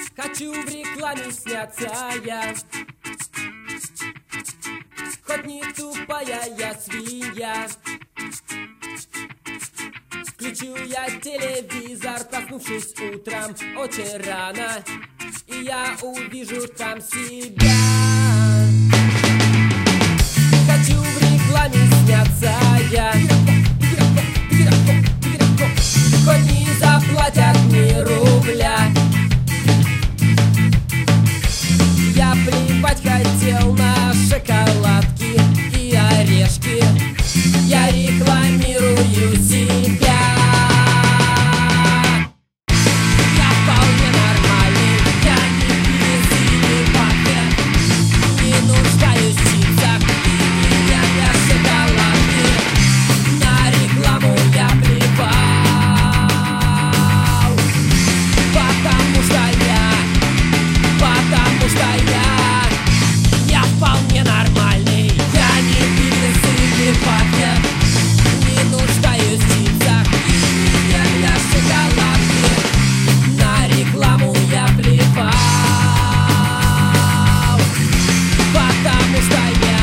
Хочу в рекламе сняться я, хоть не тупая я свинья. Включу я телевизор, проснувшись утром очень рано, и я увижу там себя. Хочу в рекламе сняться я, хоть не заплатят ни рубля. Я плевать хотел на шоколадки и орешки. Я рекламирую себя. Я вполне нормальный, я не певец и не папе. Не нуждаюсь в чипсах и не для шоколадки. На рекламу я плевал, потому что я вполне нормальный. Я не певец и не папе. Не нуждаюсь в чипсах и не для шоколадки. На рекламу я плевал, потому что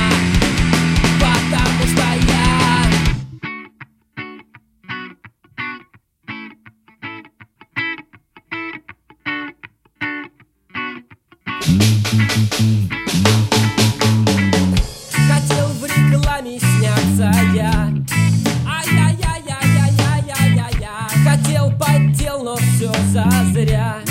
хотел в рекламе сняться я. Ай-яй-яй-яй-яй-яй-яй-яй. Хотел поддел, но все зазря.